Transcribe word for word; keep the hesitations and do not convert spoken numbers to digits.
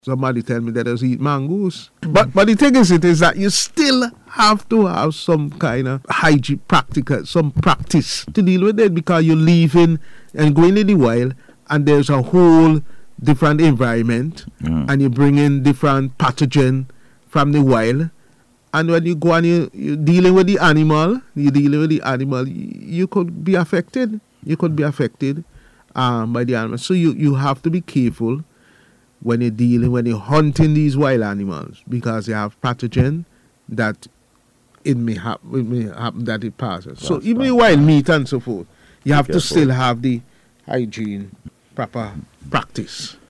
Somebody tell me that I eat mongoose. But but the thing is, it is that you still have to have some kind of hygiene practical, some practice to deal with it, because you're leaving and going in the wild, and there's a whole different environment, Mm. and you bring in different pathogen from the wild. And when you go and you, you're dealing with the animal, you're dealing with the animal, you, you could be affected. You could be affected um, by the animal. So you, you have to be careful when you're dealing, when you're hunting these wild animals, because they have pathogen that it may, hap- it may happen that it passes. So That's even right. the wild meat and so forth, you Be have to careful. still have the hygiene, proper practice.